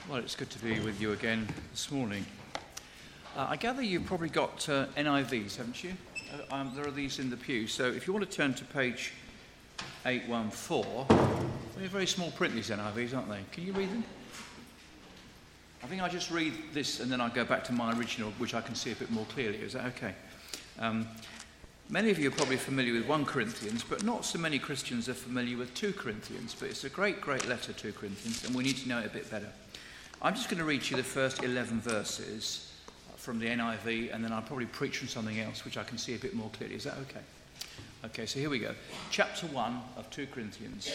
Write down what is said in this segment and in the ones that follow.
Well, it's good to be with you again this morning. I gather you've probably got NIVs, haven't you? There are these in the pew. So if you want to turn to page 814, they're very small print, these NIVs, aren't they? Can you read them? I think I'll just read this and then I'll go back to my original, which I can see a bit more clearly. Is that okay? Many of you are probably familiar with 1 Corinthians, but not so many Christians are familiar with 2 Corinthians. But it's a great, great letter, 2 Corinthians, and we need to know it a bit better. I'm just going to read you the first 11 verses from the NIV, and then I'll probably preach from something else, which I can see a bit more clearly. Is that okay? Okay, so here we go. Chapter 1 of 2 Corinthians.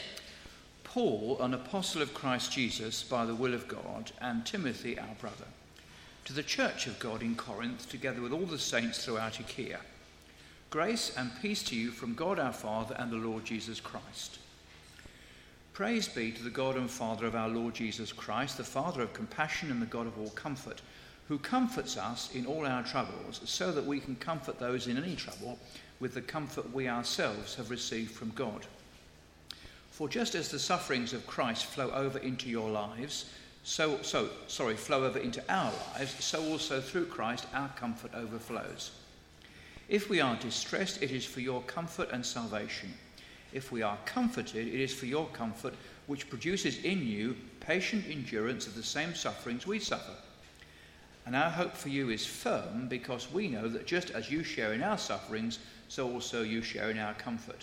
Paul, an apostle of Christ Jesus by the will of God, and Timothy, our brother, to the church of God in Corinth, together with all the saints throughout Achaia. Grace and peace to you from God our Father and the Lord Jesus Christ. Praise be to the God and Father of our Lord Jesus Christ, the Father of compassion and the God of all comfort, who comforts us in all our troubles, so that we can comfort those in any trouble with the comfort we ourselves have received from God. For just as the sufferings of Christ flow over into your lives, flow over into our lives, so also through Christ our comfort overflows. If we are distressed, it is for your comfort and salvation. If we are comforted, it is for your comfort, which produces in you patient endurance of the same sufferings we suffer. And our hope for you is firm, because we know that just as you share in our sufferings, so also you share in our comfort.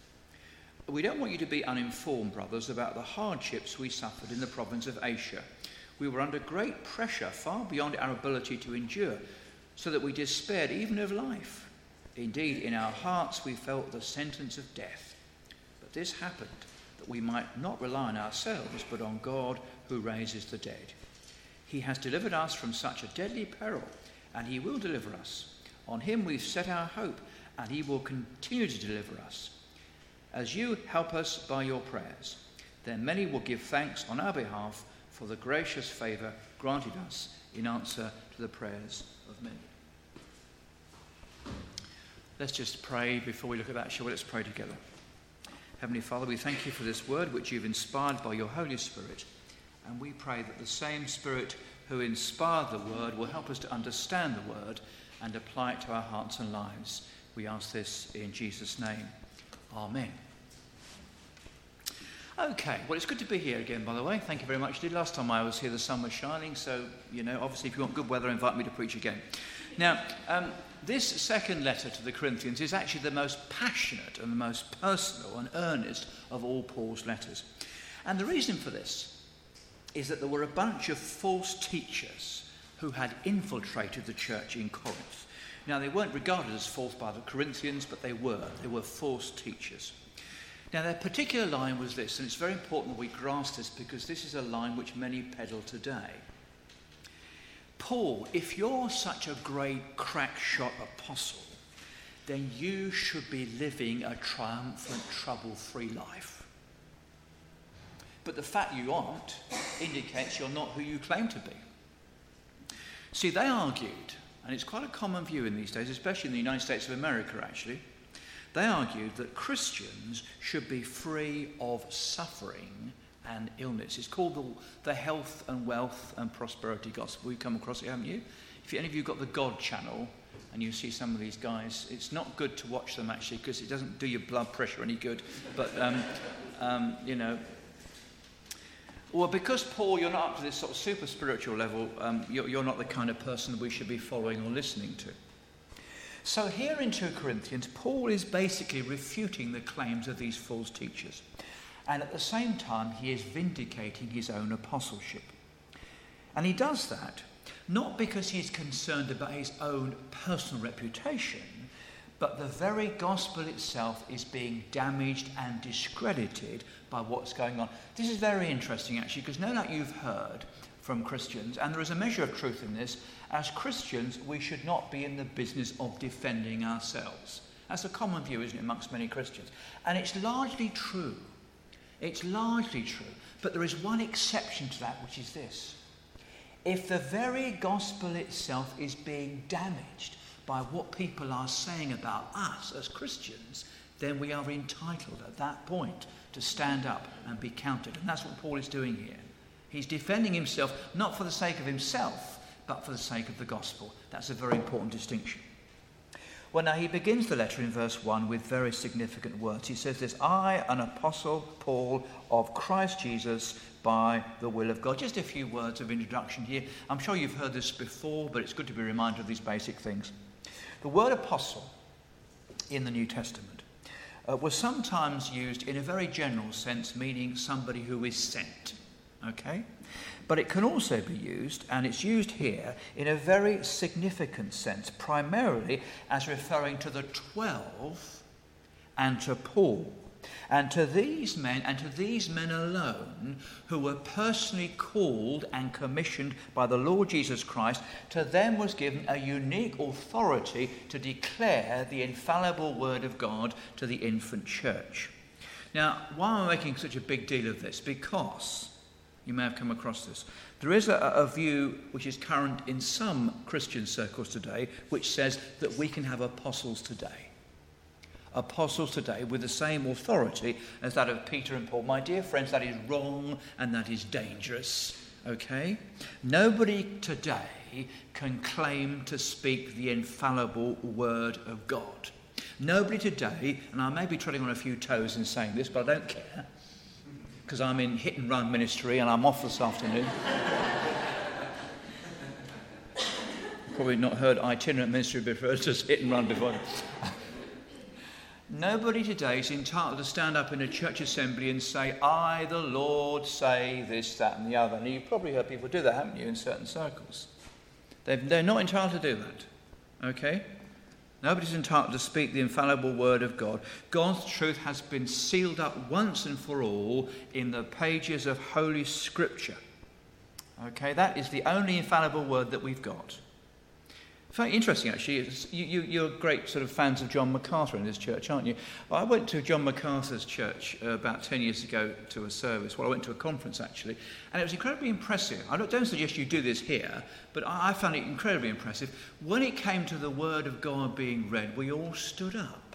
We don't want you to be uninformed, brothers, about the hardships we suffered in the province of Asia. We were under great pressure, far beyond our ability to endure, so that we despaired even of life. Indeed, in our hearts we felt the sentence of death. But this happened, that we might not rely on ourselves, but on God who raises the dead. He has delivered us from such a deadly peril, and he will deliver us. On him we've set our hope, and he will continue to deliver us. As you help us by your prayers, then many will give thanks on our behalf for the gracious favour granted us in answer to the prayers of men. Let's just pray before we look at that, shall we? Let's pray together. Heavenly Father, we thank you for this word which you've inspired by your Holy Spirit, and we pray that the same Spirit who inspired the word will help us to understand the word and apply it to our hearts and lives. We ask this in Jesus' name. Amen. Okay, well, it's good to be here again, by the way. Thank you very much. Last time I was here, the sun was shining, so, obviously if you want good weather, invite me to preach again. Now, this second letter to the Corinthians is actually the most passionate and the most personal and earnest of all Paul's letters. And the reason for this is that there were a bunch of false teachers who had infiltrated the church in Corinth. Now, they weren't regarded as false by the Corinthians, but they were. They were false teachers. Now, their particular line was this, and it's very important that we grasp this because this is a line which many peddle today. Paul, if you're such a great crack-shot apostle, then you should be living a triumphant, trouble-free life. But the fact you aren't indicates you're not who you claim to be. See, they argued, and it's quite a common view in these days, especially in the United States of America, actually. They argued that Christians should be free of suffering and illness. It's called the health and wealth and prosperity gospel. You've come across it, haven't you? If any of you got the God channel and you see some of these guys, it's not good to watch them actually because it doesn't do your blood pressure any good. But, well, because Paul, you're not up to this sort of super spiritual level, you're not the kind of person we should be following or listening to. So here in 2 Corinthians, Paul is basically refuting the claims of these false teachers. And at the same time, he is vindicating his own apostleship. And he does that not because he's concerned about his own personal reputation, but the very gospel itself is being damaged and discredited by what's going on. This is very interesting, actually, because no doubt you've heard from Christians, and there is a measure of truth in this. As Christians, we should not be in the business of defending ourselves. That's a common view, isn't it, amongst many Christians? And it's largely true. It's largely true. But there is one exception to that, which is this. If the very gospel itself is being damaged by what people are saying about us as Christians, then we are entitled at that point to stand up and be counted. And that's what Paul is doing here. He's defending himself not for the sake of himself, but for the sake of the gospel. That's a very important distinction. Well, now he begins the letter in verse 1 with very significant words. He says this, I, an apostle, Paul, of Christ Jesus, by the will of God. Just a few words of introduction here. I'm sure you've heard this before, but it's good to be reminded of these basic things. The word apostle in the New Testament was sometimes used in a very general sense, meaning somebody who is sent. Okay? But it can also be used, and it's used here, in a very significant sense, primarily as referring to the 12 and to Paul. And to these men, and to these men alone, who were personally called and commissioned by the Lord Jesus Christ, to them was given a unique authority to declare the infallible word of God to the infant church. Now, why am I making such a big deal of this? Because you may have come across this. There is a view which is current in some Christian circles today, which says that we can have apostles today. Apostles today with the same authority as that of Peter and Paul. My dear friends, that is wrong and that is dangerous. Okay? Nobody today can claim to speak the infallible word of God. Nobody today, and I may be treading on a few toes in saying this, but I don't care, because I'm in hit and run ministry and I'm off this afternoon. Probably not heard itinerant ministry before, just hit and run before. Nobody today is entitled to stand up in a church assembly and say, I, the Lord, say this, that and the other. And you've probably heard people do that, haven't you, in certain circles. They're not entitled to do that. Okay? Nobody's entitled to speak the infallible word of God. God's truth has been sealed up once and for all in the pages of Holy Scripture. Okay? That is the only infallible word that we've got. Very interesting, actually. You're great sort of fans of John MacArthur in this church, aren't you? Well, I went to John MacArthur's church about 10 years ago to a service. Well, I went to a conference, actually, and it was incredibly impressive. I don't suggest you do this here, but I found it incredibly impressive. When it came to the Word of God being read, we all stood up.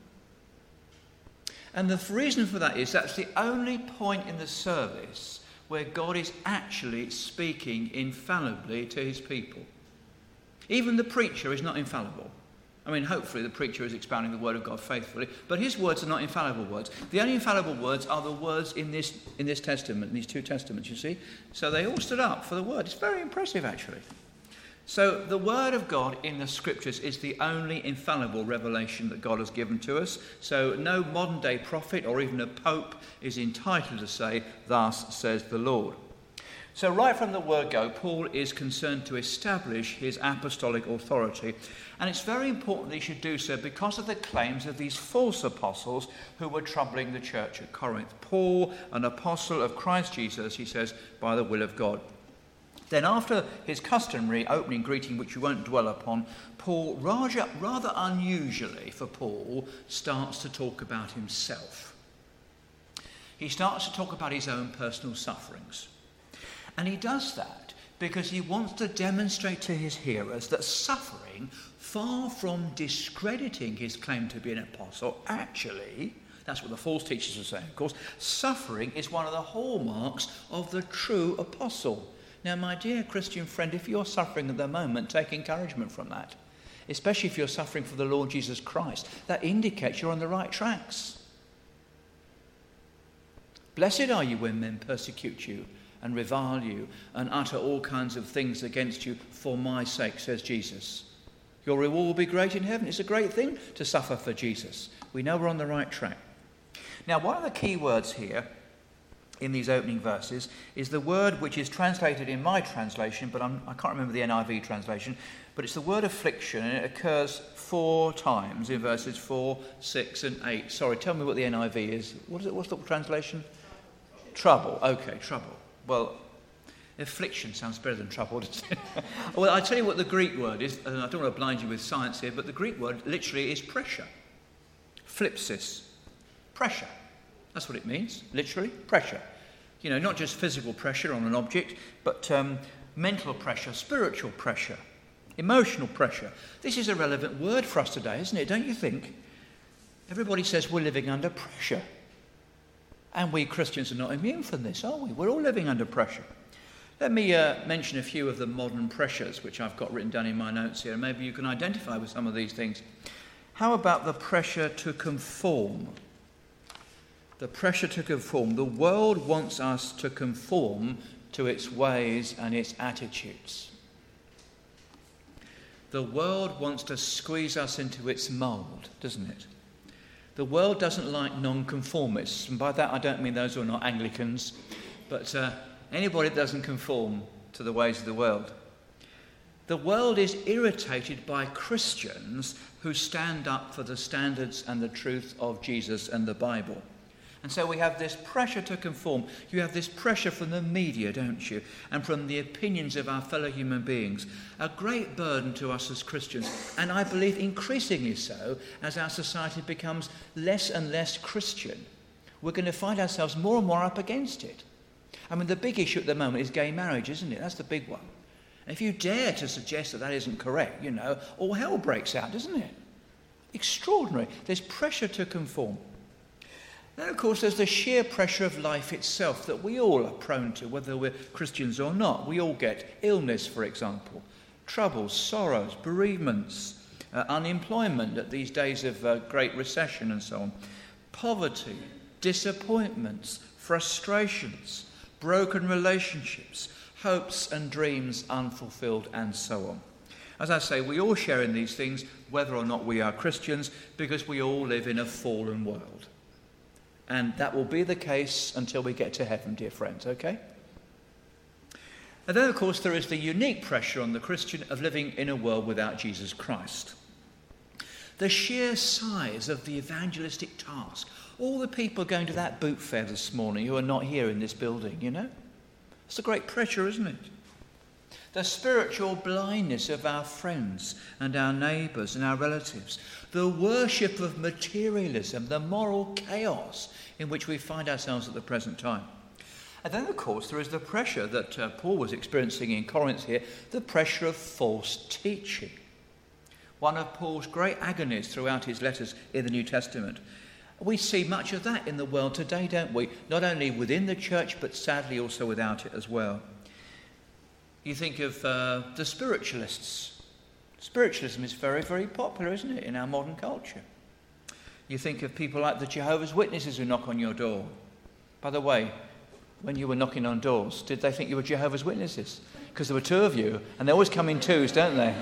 And the reason for that is that's the only point in the service where God is actually speaking infallibly to his people. Even the preacher is not infallible. I mean, hopefully the preacher is expounding the word of God faithfully, but his words are not infallible words. The only infallible words are the words in this testament, these two testaments, you see. So they all stood up for the word. It's very impressive, actually. So the word of God in the scriptures is the only infallible revelation that God has given to us. So no modern day prophet or even a pope is entitled to say, thus says the Lord. So right from the word go, Paul is concerned to establish his apostolic authority. And it's very important that he should do so because of the claims of these false apostles who were troubling the church at Corinth. Paul, an apostle of Christ Jesus, he says, by the will of God. Then after his customary opening greeting, which we won't dwell upon, Paul, rather unusually for Paul, starts to talk about himself. He starts to talk about his own personal sufferings. And he does that because he wants to demonstrate to his hearers that suffering, far from discrediting his claim to be an apostle, actually, that's what the false teachers are saying, of course, suffering is one of the hallmarks of the true apostle. Now, my dear Christian friend, if you're suffering at the moment, take encouragement from that, especially if you're suffering for the Lord Jesus Christ. That indicates you're on the right tracks. Blessed are you when men persecute you and revile you and utter all kinds of things against you for my sake, says Jesus. Your reward will be great in heaven. It's a great thing to suffer for Jesus. We know we're on the right track. Now, one of the key words here in these opening verses is the word which is translated in my translation, but I can't remember the NIV translation, but it's the word affliction, and it occurs 4 times in verses 4, 6 and 8. Sorry, tell me what the NIV is. What's the translation? Trouble. Okay, trouble. Well, affliction sounds better than trouble, doesn't it? Well, I'll tell you what the Greek word is, and I don't want to blind you with science here, but the Greek word literally is pressure. Phlipsis. Pressure. That's what it means, literally, pressure. You know, not just physical pressure on an object, but mental pressure, spiritual pressure, emotional pressure. This is a relevant word for us today, isn't it? Don't you think? Everybody says we're living under pressure. And we Christians are not immune from this, are we? We're all living under pressure. Let me mention a few of the modern pressures which I've got written down in my notes here. Maybe you can identify with some of these things. How about the pressure to conform? The pressure to conform. The world wants us to conform to its ways and its attitudes. The world wants to squeeze us into its mould, doesn't it? The world doesn't like non-conformists, and by that I don't mean those who are not Anglicans, but anybody that doesn't conform to the ways of the world. The world is irritated by Christians who stand up for the standards and the truth of Jesus and the Bible. And so we have this pressure to conform. You have this pressure from the media, don't you? And from the opinions of our fellow human beings. A great burden to us as Christians. And I believe increasingly so as our society becomes less and less Christian. We're going to find ourselves more and more up against it. I mean, the big issue at the moment is gay marriage, isn't it? That's the big one. And if you dare to suggest that that isn't correct, all hell breaks out, doesn't it? Extraordinary. There's pressure to conform. Then, of course, there's the sheer pressure of life itself that we all are prone to, whether we're Christians or not. We all get illness, for example, troubles, sorrows, bereavements, unemployment at these days of great recession and so on, poverty, disappointments, frustrations, broken relationships, hopes and dreams unfulfilled, and so on. As I say, we all share in these things, whether or not we are Christians, because we all live in a fallen world. And that will be the case until we get to heaven, dear friends, okay? And then, of course, there is the unique pressure on the Christian of living in a world without Jesus Christ. The sheer size of the evangelistic task. All the people going to that boot fair this morning who are not here in this building, It's a great pressure, isn't it? The spiritual blindness of our friends and our neighbours and our relatives. The worship of materialism, the moral chaos in which we find ourselves at the present time. And then, of course, there is the pressure that Paul was experiencing in Corinth here, the pressure of false teaching. One of Paul's great agonies throughout his letters in the New Testament. We see much of that in the world today, don't we? Not only within the church, but sadly also without it as well. You think of the spiritualists. Spiritualism is very, very popular, isn't it, in our modern culture? You think of people like the Jehovah's Witnesses who knock on your door. By the way, when you were knocking on doors, did they think you were Jehovah's Witnesses? Because there were two of you, and they always come in twos, don't they?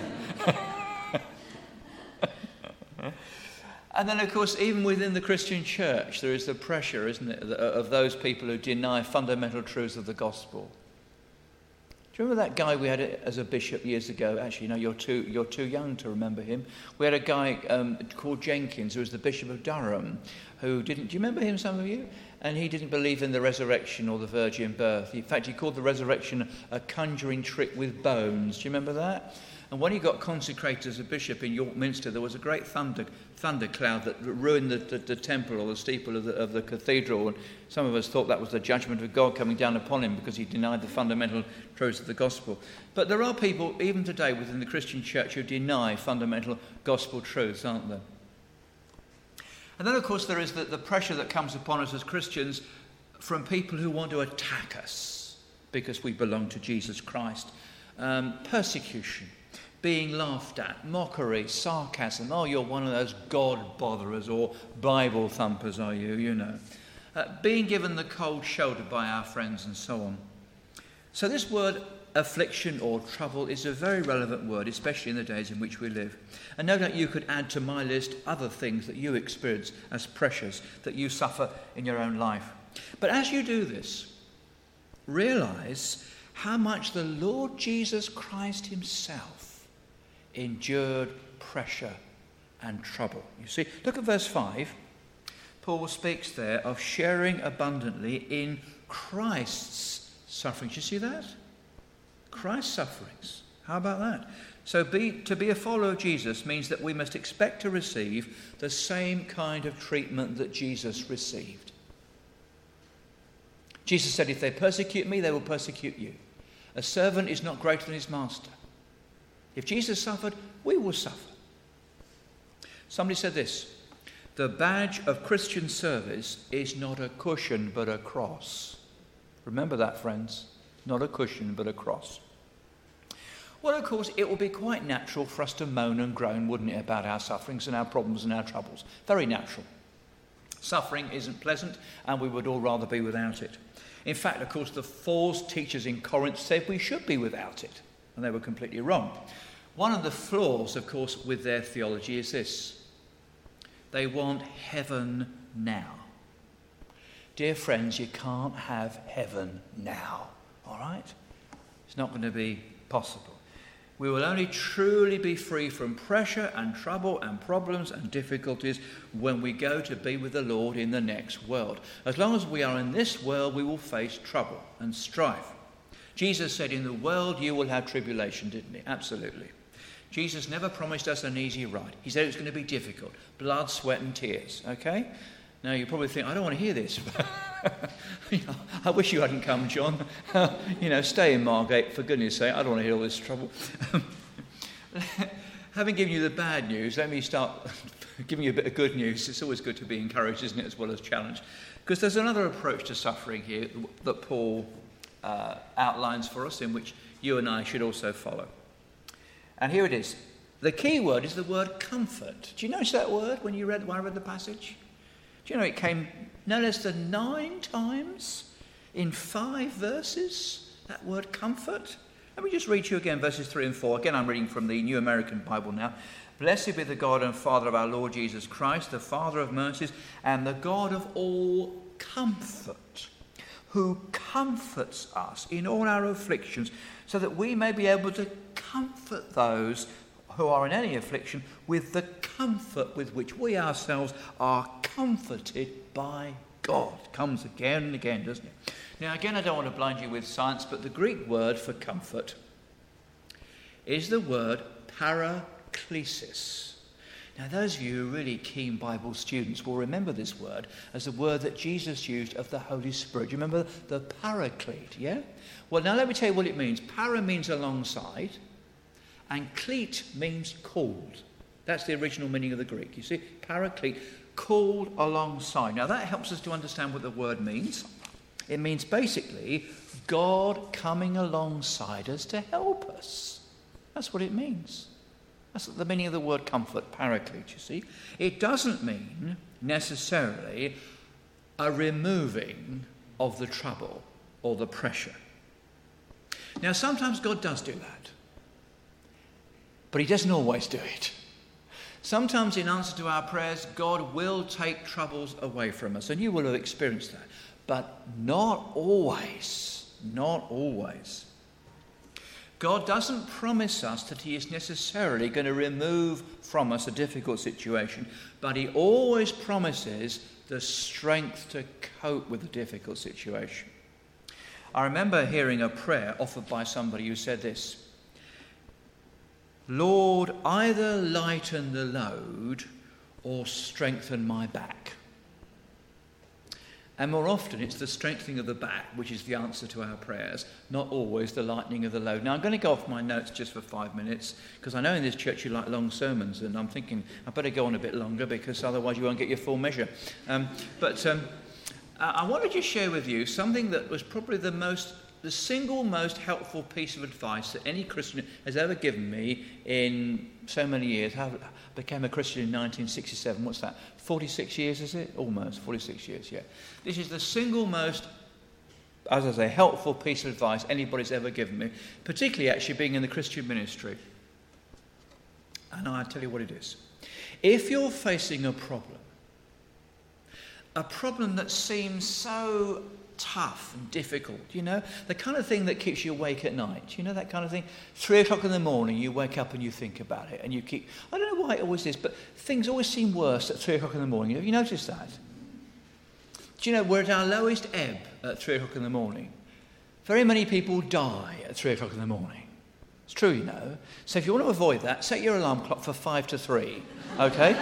And then, of course, even within the Christian church, there is the pressure, isn't it, of those people who deny fundamental truths of the gospel. Do you remember that guy we had as a bishop years ago? Actually, no, you're too young to remember him. We had a guy called Jenkins, who was the Bishop of Durham, who didn't... Do you remember him, some of you? And he didn't believe in the resurrection or the virgin birth. In fact, he called the resurrection a conjuring trick with bones. Do you remember that? And when he got consecrated as a bishop in York Minster, there was a great thundercloud that ruined the temple or the steeple of the cathedral. And some of us thought that was the judgment of God coming down upon him because he denied the fundamental truths of the gospel. But there are people, even today, within the Christian church who deny fundamental gospel truths, aren't there? And then, of course, there is the pressure that comes upon us as Christians from people who want to attack us because we belong to Jesus Christ. Persecution. Being laughed at, mockery, sarcasm. Oh, you're one of those God botherers or Bible thumpers, are you, being given the cold shoulder by our friends and so on. So this word affliction or trouble is a very relevant word, especially in the days in which we live. And no doubt you could add to my list other things that you experience as pressures, that you suffer in your own life. But as you do this, realise how much the Lord Jesus Christ himself endured pressure and trouble. You see, look at verse 5. Paul speaks there of sharing abundantly in Christ's sufferings. You see that? Christ's sufferings. How about that? So to be a follower of Jesus means that we must expect to receive the same kind of treatment that Jesus received. Jesus said, if they persecute me, they will persecute you. A servant is not greater than his master. If Jesus suffered, we will suffer. Somebody said this, The badge of Christian service is not a cushion but a cross. Remember that, friends. Not a cushion but a cross. Well, of course, it will be quite natural for us to moan and groan, wouldn't it, about our sufferings and our problems and our troubles. Very natural. Suffering isn't pleasant, and we would all rather be without it. In fact, of course, the false teachers in Corinth said we should be without it, and they were completely wrong. One of the flaws, of course, with their theology is this. They want heaven now. Dear friends, you can't have heaven now, all right? It's not going to be possible. We will only truly be free from pressure and trouble and problems and difficulties when we go to be with the Lord in the next world. As long as we are in this world, we will face trouble and strife. Jesus said, in the world you will have tribulation, didn't he? Absolutely. Jesus never promised us an easy ride. He said it was going to be difficult. Blood, sweat and tears, okay? Now you probably think, I don't want to hear this. I wish you hadn't come, John. Stay in Margate, for goodness sake. I don't want to hear all this trouble. Having given you the bad news, let me start giving you a bit of good news. It's always good to be encouraged, isn't it, as well as challenged? Because there's another approach to suffering here that Paul outlines for us, in which you and I should also follow. And here it is. The key word is the word comfort. Do you notice that word when I read the passage? Do you know it came no less than 9 times in 5 verses, that word comfort? Let me just read to you again verses 3 and 4. Again, I'm reading from the New American Bible now. Blessed be the God and Father of our Lord Jesus Christ, the Father of mercies, and the God of all comfort, who comforts us in all our afflictions, so that we may be able to comfort those who are in any affliction with the comfort with which we ourselves are comforted by God. Comes again and again, doesn't it? Now, again, I don't want to blind you with science, but the Greek word for comfort is the word paraklesis. Now, those of you who are really keen Bible students will remember this word as a word that Jesus used of the Holy Spirit. Do you remember the paraclete, yeah? Well, now let me tell you what it means. Para means alongside, and cleat means called. That's the original meaning of the Greek. You see, paraclete, called alongside. Now that helps us to understand what the word means. It means basically God coming alongside us to help us. That's what it means. That's the meaning of the word comfort, paraclete, you see. It doesn't mean necessarily a removing of the trouble or the pressure. Now sometimes God does do that. But he doesn't always do it. Sometimes in answer to our prayers, God will take troubles away from us. And you will have experienced that. But not always. Not always. God doesn't promise us that he is necessarily going to remove from us a difficult situation. But he always promises the strength to cope with a difficult situation. I remember hearing a prayer offered by somebody who said this: Lord, either lighten the load or strengthen my back. And more often it's the strengthening of the back which is the answer to our prayers, not always the lightening of the load. Now I'm going to go off my notes just for 5 minutes, because I know in this church you like long sermons, and I'm thinking I better go on a bit longer, because otherwise you won't get your full measure. I wanted to share with you something that was probably the single most helpful piece of advice that any Christian has ever given me in so many years. I became a Christian in 1967. What's that? 46 years, is it? Almost 46 years, yeah. This is the single most, as I say, helpful piece of advice anybody's ever given me, particularly actually being in the Christian ministry. And I'll tell you what it is. If you're facing a problem that seems so tough and difficult, the kind of thing that keeps you awake at night, that kind of thing. 3 o'clock in the morning, you wake up and you think about it, and you keep, I don't know why it always is, but things always seem worse at 3 o'clock in the morning. Have you noticed that? Do you know, we're at our lowest ebb at 3 o'clock in the morning. Very many people die at 3 o'clock in the morning. It's true, So if you want to avoid that, set your alarm clock for 5 to 3, okay?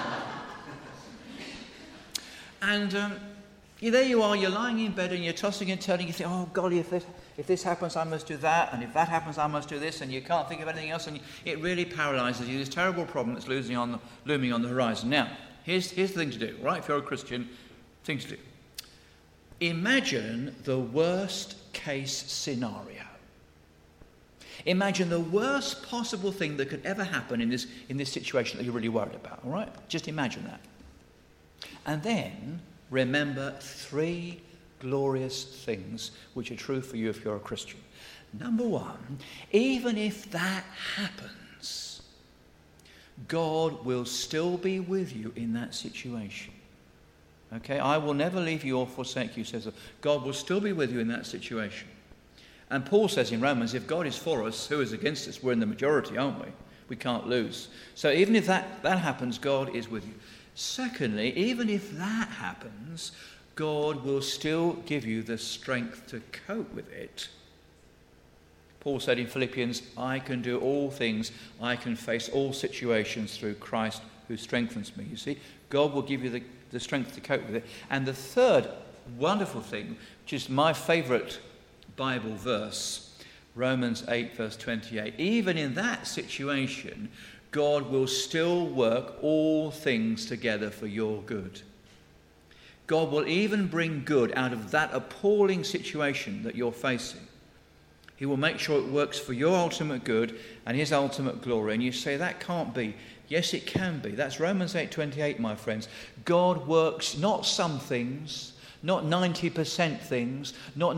And there you are, you're lying in bed and you're tossing and turning, you think, oh golly, if this happens I must do that, and if that happens I must do this, and you can't think of anything else, and it really paralyses you, this terrible problem that's looming on the horizon. Now, Here's the thing to do, right? If you're a Christian, thing to do. Imagine the worst case scenario. Imagine the worst possible thing that could ever happen in this situation that you're really worried about, all right? Just imagine that. And then remember 3 glorious things which are true for you if you're a Christian. Number 1, even if that happens, God will still be with you in that situation. Okay, I will never leave you or forsake you, says God will still be with you in that situation. And Paul says in Romans, if God is for us, who is against us? We're in the majority, aren't we? We can't lose. So even if that happens, God is with you. Secondly, even if that happens, God will still give you the strength to cope with it. Paul said in Philippians, I can do all things, I can face all situations through Christ who strengthens me. You see, God will give you the strength to cope with it. And the third wonderful thing, which is my favourite Bible verse, Romans 8 verse 28, even in that situation, God will still work all things together for your good. God will even bring good out of that appalling situation that you're facing. He will make sure it works for your ultimate good and his ultimate glory. And you say, that can't be. Yes, it can be. That's Romans 8:28, my friends. God works not some things, not 90% things, not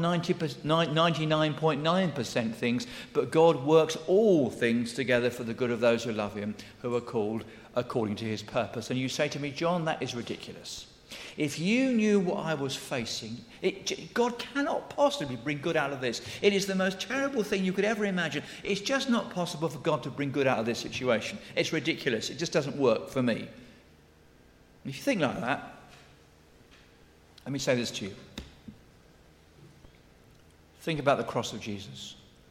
99.9% things, but God works all things together for the good of those who love him, who are called according to his purpose. And you say to me, John, that is ridiculous. If you knew what I was facing, God cannot possibly bring good out of this. It is the most terrible thing you could ever imagine. It's just not possible for God to bring good out of this situation. It's ridiculous. It just doesn't work for me. If you think like that, let me say this to you. Think about the cross of Jesus.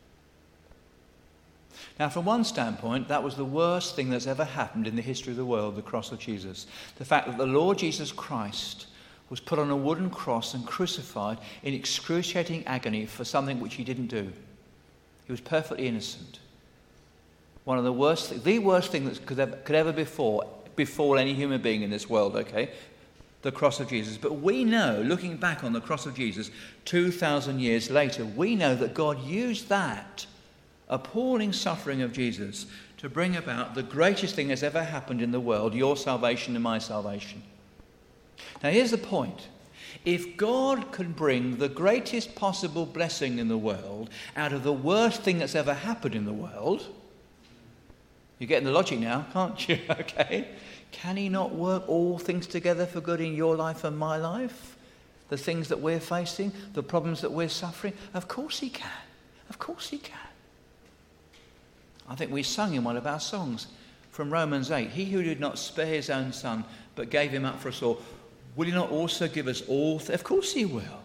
Now, from one standpoint, that was the worst thing that's ever happened in the history of the world, the cross of Jesus. The fact that the Lord Jesus Christ was put on a wooden cross and crucified in excruciating agony for something which he didn't do. He was perfectly innocent. One of the worst thing that could ever befall any human being in this world, okay? The cross of Jesus. But we know, looking back on the cross of Jesus 2,000 years later, we know that God used that appalling suffering of Jesus to bring about the greatest thing that's ever happened in the world, your salvation and my salvation. Now here's the point. If God can bring the greatest possible blessing in the world out of the worst thing that's ever happened in the world, you're getting the logic now, can't you? Okay. Can he not work all things together for good in your life and my life? The things that we're facing, the problems that we're suffering? Of course he can. Of course he can. I think we sung in one of our songs from Romans 8, he who did not spare his own son, but gave him up for us all, will he not also give us all? Of course he will.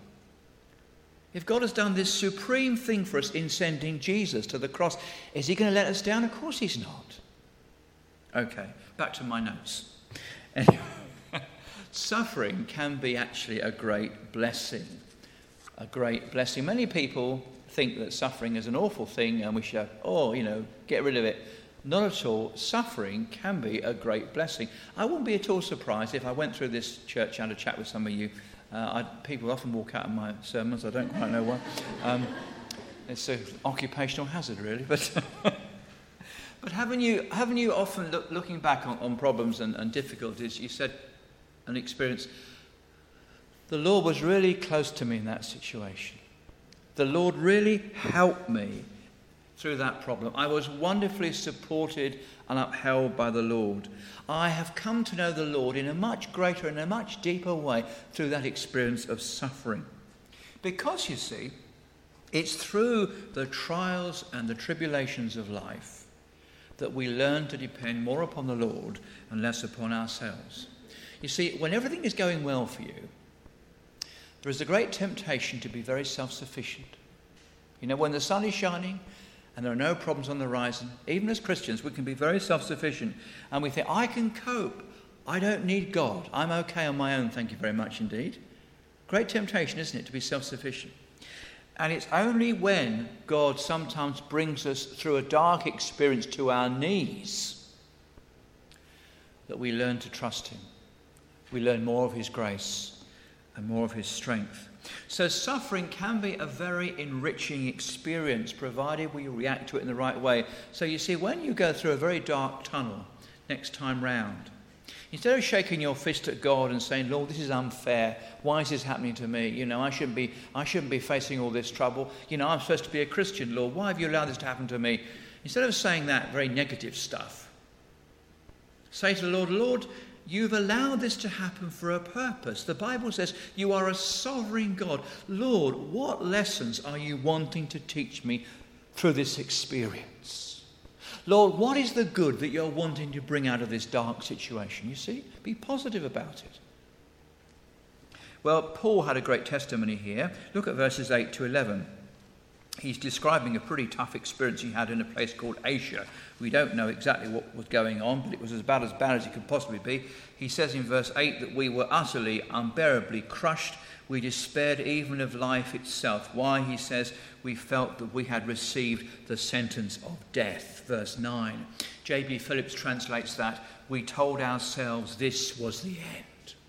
If God has done this supreme thing for us in sending Jesus to the cross, is he going to let us down? Of course he's not. Okay, back to my notes. Anyway, suffering can be actually a great blessing. A great blessing. Many people think that suffering is an awful thing and we should, get rid of it. Not at all. Suffering can be a great blessing. I wouldn't be at all surprised if I went through this church and had a chat with some of you. People often walk out of my sermons. I don't quite know why. It's an occupational hazard, really. But but haven't you often, looking back on problems and difficulties, you said and experienced, the Lord was really close to me in that situation. The Lord really helped me through that problem. I was wonderfully supported and upheld by the Lord. I have come to know the Lord in a much greater and a much deeper way through that experience of suffering. Because, you see, it's through the trials and the tribulations of life that we learn to depend more upon the Lord and less upon ourselves. You see, when everything is going well for you, there is a great temptation to be very self-sufficient. You know, when the sun is shining and there are no problems on the horizon, even as Christians, we can be very self-sufficient. And we think, I can cope. I don't need God. I'm okay on my own, thank you very much indeed. Great temptation, isn't it, to be self-sufficient? And it's only when God sometimes brings us through a dark experience to our knees that we learn to trust him. we learn more of his grace and more of his strength. So suffering can be a very enriching experience, provided we react to it in the right way. So you see, when you go through a very dark tunnel next time round, instead of shaking your fist at God and saying, Lord, this is unfair, why is this happening to me? I shouldn't be facing all this trouble. I'm supposed to be a Christian, Lord, why have you allowed this to happen to me? Instead of saying that very negative stuff, say to the Lord, Lord, you've allowed this to happen for a purpose. The Bible says you are a sovereign God. Lord, what lessons are you wanting to teach me through this experience? Lord, what is the good that you're wanting to bring out of this dark situation? You see, be positive about it. Well, Paul had a great testimony here. Look at verses 8 to 11. He's describing a pretty tough experience he had in a place called Asia. We don't know exactly what was going on, but it was about as bad as it could possibly be. He says in verse 8 that we were utterly, unbearably crushed. We despaired even of life itself. Why? He says, we felt that we had received the sentence of death. Verse 9. J.B. Phillips translates that, we told ourselves this was the end.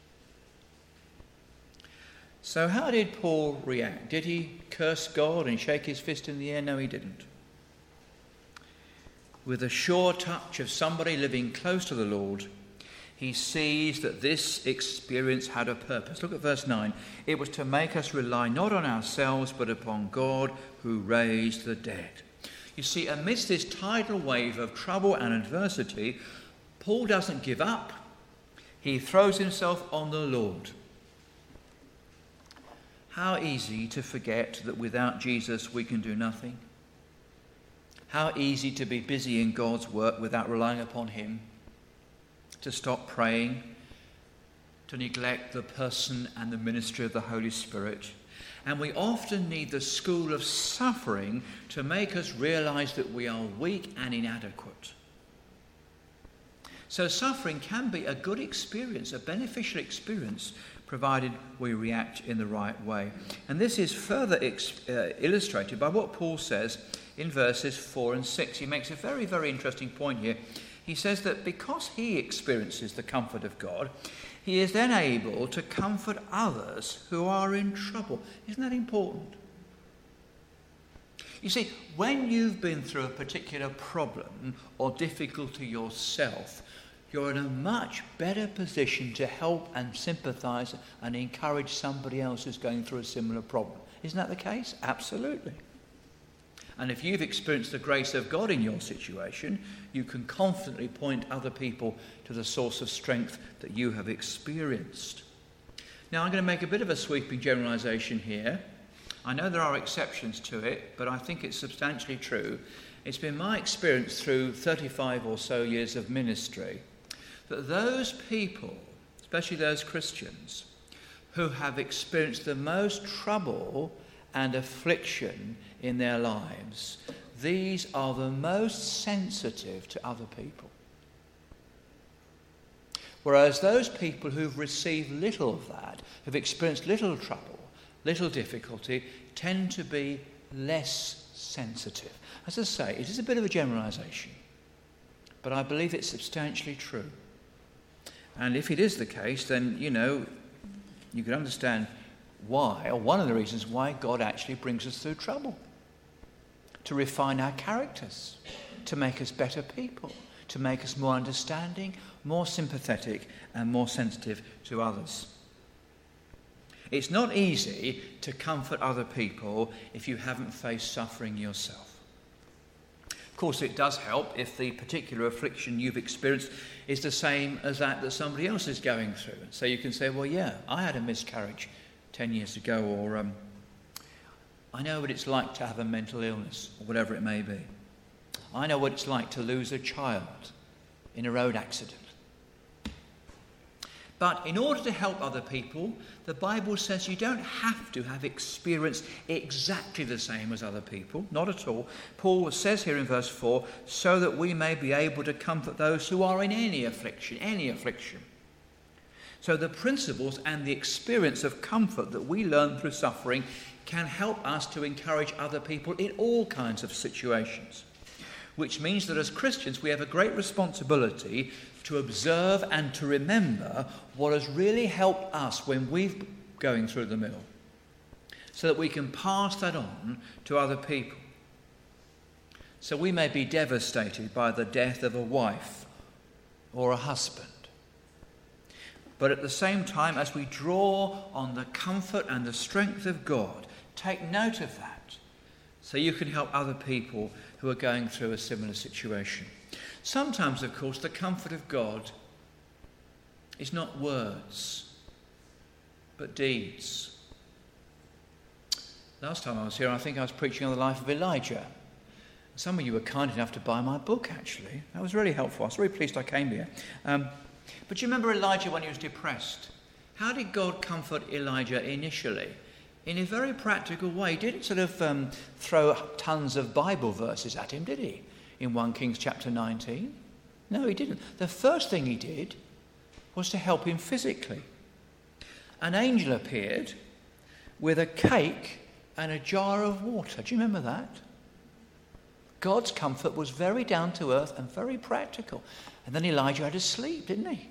So how did Paul react? Did he curse God and shake his fist in the air? No, he didn't. With a sure touch of somebody living close to the Lord, he sees that this experience had a purpose. Look at verse 9. It was to make us rely not on ourselves, but upon God who raised the dead. You see, amidst this tidal wave of trouble and adversity, Paul doesn't give up. He throws himself on the Lord. How easy to forget that without Jesus we can do nothing. How easy to be busy in God's work without relying upon him. To stop praying. To neglect the person and the ministry of the Holy Spirit. And we often need the school of suffering to make us realize that we are weak and inadequate. So suffering can be a good experience, a beneficial experience, provided we react in the right way. And this is further illustrated by what Paul says in verses 4 and 6. He makes a very, very interesting point here. He says that because he experiences the comfort of God, he is then able to comfort others who are in trouble. Isn't that important? You see, when you've been through a particular problem or difficulty yourself, you're in a much better position to help and sympathise and encourage somebody else who's going through a similar problem. Isn't that the case? Absolutely. And if you've experienced the grace of God in your situation, you can confidently point other people to the source of strength that you have experienced. Now, I'm going to make a bit of a sweeping generalisation here. I know there are exceptions to it, but I think it's substantially true. It's been my experience through 35 or so years of ministry that those people, especially those Christians, who have experienced the most trouble and affliction in their lives, these are the most sensitive to other people. Whereas those people who've received little of that, who've experienced little trouble, little difficulty, tend to be less sensitive. As I say, it is a bit of a generalisation, but I believe it's substantially true. And if it is the case, then, you can understand why, or one of the reasons why God actually brings us through trouble. To refine our characters, to make us better people, to make us more understanding, more sympathetic, and more sensitive to others. It's not easy to comfort other people if you haven't faced suffering yourself. Of course, it does help if the particular affliction you've experienced is the same as that somebody else is going through. So you can say, well, yeah, I had a miscarriage 10 years ago, or I know what it's like to have a mental illness, or whatever it may be. I know what it's like to lose a child in a road accident. But in order to help other people, the Bible says you don't have to have experienced exactly the same as other people. Not at all. Paul says here in verse 4, so that we may be able to comfort those who are in any affliction. So the principles and the experience of comfort that we learn through suffering can help us to encourage other people in all kinds of situations. which means that as Christians we have a great responsibility to observe and to remember what has really helped us when we're going through the mill, so that we can pass that on to other people. So we may be devastated by the death of a wife or a husband, but at the same time, as we draw on the comfort and the strength of God, take note of that, so you can help other people who are going through a similar situation. Sometimes, of course, the comfort of God is not words, but deeds. Last time I was here, I think I was preaching on the life of Elijah. Some of you were kind enough to buy my book, actually. That was really helpful. I was very pleased I came here. But you remember Elijah when he was depressed? How did God comfort Elijah initially? In a very practical way. He didn't sort of throw tons of Bible verses at him, did he? In 1 Kings chapter 19. No, he didn't. The first thing he did was to help him physically. An angel appeared with a cake and a jar of water. Do you remember that? God's comfort was very down to earth and very practical. And then Elijah had to sleep, didn't he?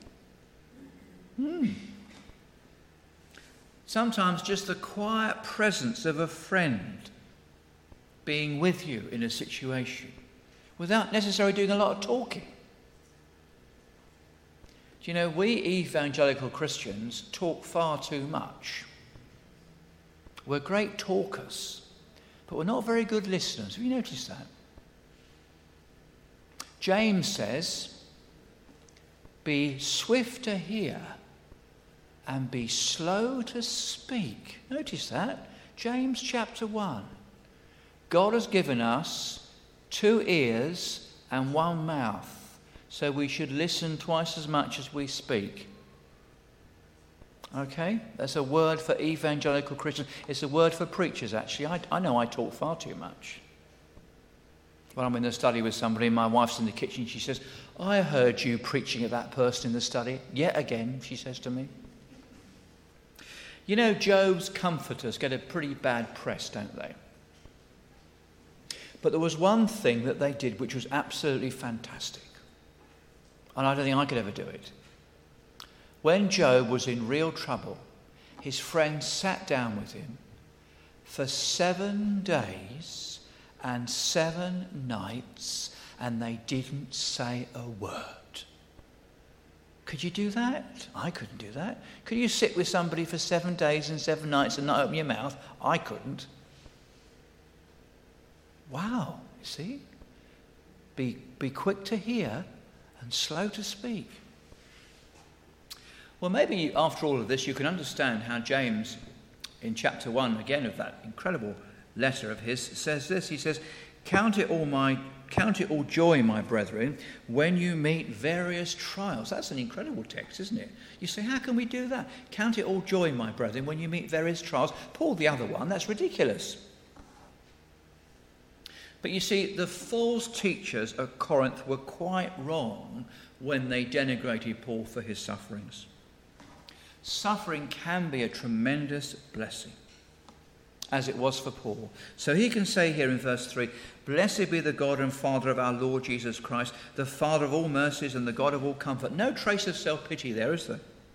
Sometimes just the quiet presence of a friend being with you in a situation without necessarily doing a lot of talking. Do you know, we evangelical Christians talk far too much. We're great talkers, but we're not very good listeners. Have you noticed that? James says, be swift to hear and be slow to speak. Notice that. James chapter 1. God has given us 2 ears and 1 mouth, so we should listen twice as much as we speak. Okay? That's a word for evangelical Christians. It's a word for preachers, actually. I know I talk far too much. When I'm in the study with somebody, my wife's in the kitchen, she says, I heard you preaching at that person in the study. Yet again, she says to me. You know, Job's comforters get a pretty bad press, don't they? But there was one thing that they did which was absolutely fantastic. And I don't think I could ever do it. When Job was in real trouble, his friends sat down with him for 7 days and 7 nights, and they didn't say a word. Could you do that? I couldn't do that. Could you sit with somebody for 7 days and 7 nights and not open your mouth? I couldn't. Wow, you see? Be quick to hear and slow to speak. Well, maybe after all of this, you can understand how James, in chapter 1, again, of that incredible letter of his, says this. He says, Count it all joy, my brethren, when you meet various trials. That's an incredible text, isn't it? You say, how can we do that? Count it all joy, my brethren, when you meet various trials. Paul, the other one, that's ridiculous. But you see, the false teachers at Corinth were quite wrong when they denigrated Paul for his sufferings. Suffering can be a tremendous blessing, as it was for Paul. So he can say here in verse 3, Blessed be the God and Father of our Lord Jesus Christ, the Father of all mercies and the God of all comfort. No trace of self-pity there, is there?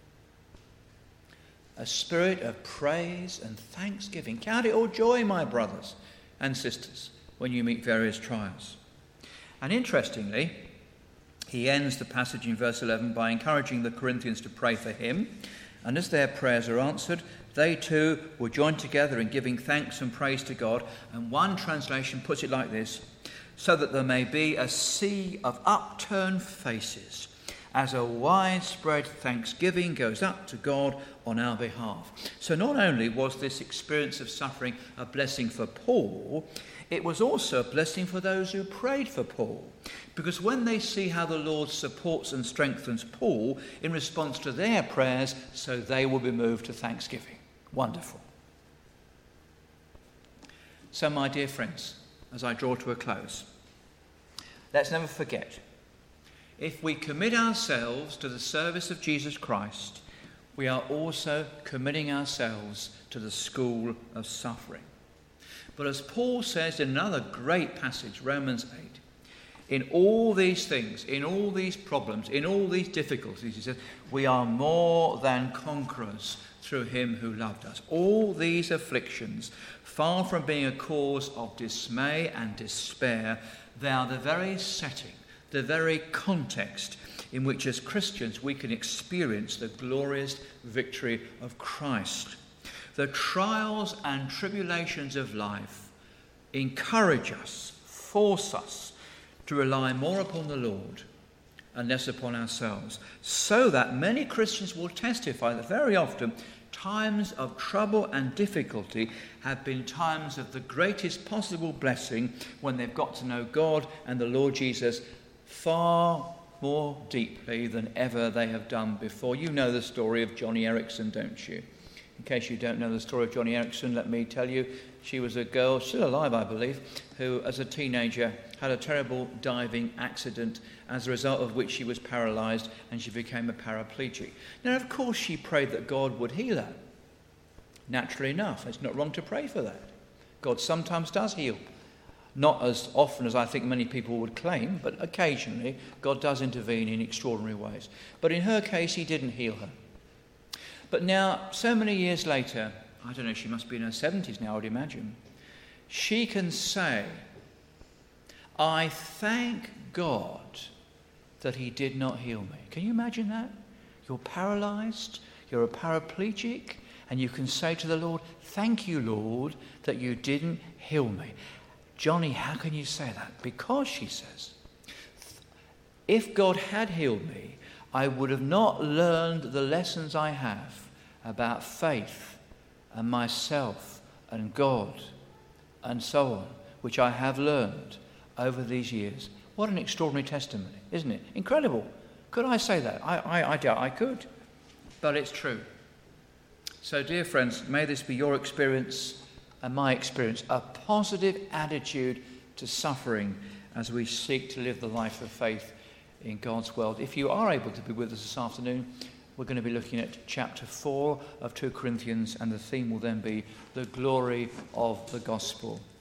A spirit of praise and thanksgiving. Count it all joy, my brothers and sisters, when you meet various trials. And interestingly, he ends the passage in verse 11 by encouraging the Corinthians to pray for him. And as their prayers are answered, they too will join together in giving thanks and praise to God. And one translation puts it like this, so that there may be a sea of upturned faces as a widespread thanksgiving goes up to God on our behalf. So not only was this experience of suffering a blessing for Paul, it was also a blessing for those who prayed for Paul. Because when they see how the Lord supports and strengthens Paul in response to their prayers, so they will be moved to thanksgiving. Wonderful. So, my dear friends, as I draw to a close, let's never forget, if we commit ourselves to the service of Jesus Christ, we are also committing ourselves to the school of suffering. But as Paul says in another great passage, Romans 8, In all these things, in all these problems, in all these difficulties, he says, we are more than conquerors through him who loved us. All these afflictions, far from being a cause of dismay and despair, they are the very setting, the very context in which as Christians we can experience the glorious victory of Christ. The trials and tribulations of life encourage us, force us to rely more upon the Lord and less upon ourselves, so that many Christians will testify that very often times of trouble and difficulty have been times of the greatest possible blessing when they've got to know God and the Lord Jesus far more deeply than ever they have done before. You know the story of Joni Eareckson, don't you? In case you don't know the story of Joni Eareckson, let me tell you, she was a girl, still alive I believe, who as a teenager had a terrible diving accident, as a result of which she was paralysed and she became a paraplegic. Now, of course, she prayed that God would heal her. Naturally enough, it's not wrong to pray for that. God sometimes does heal. Not as often as I think many people would claim, but occasionally God does intervene in extraordinary ways. But in her case, he didn't heal her. But now, so many years later, I don't know, she must be in her 70s now, I would imagine, she can say, I thank God that he did not heal me. Can you imagine that? You're paralysed, you're a paraplegic, and you can say to the Lord, thank you, Lord, that you didn't heal me. Johnny, how can you say that? Because, she says, if God had healed me, I would have not learned the lessons I have about faith and myself and God and so on, which I have learned over these years. What an extraordinary testimony, isn't it? Incredible. Could I say that? I doubt I could, but it's true. So, dear friends, may this be your experience and my experience, a positive attitude to suffering as we seek to live the life of faith in God's world. If you are able to be with us this afternoon, we're going to be looking at chapter 4 of 2 Corinthians, and the theme will then be the glory of the gospel.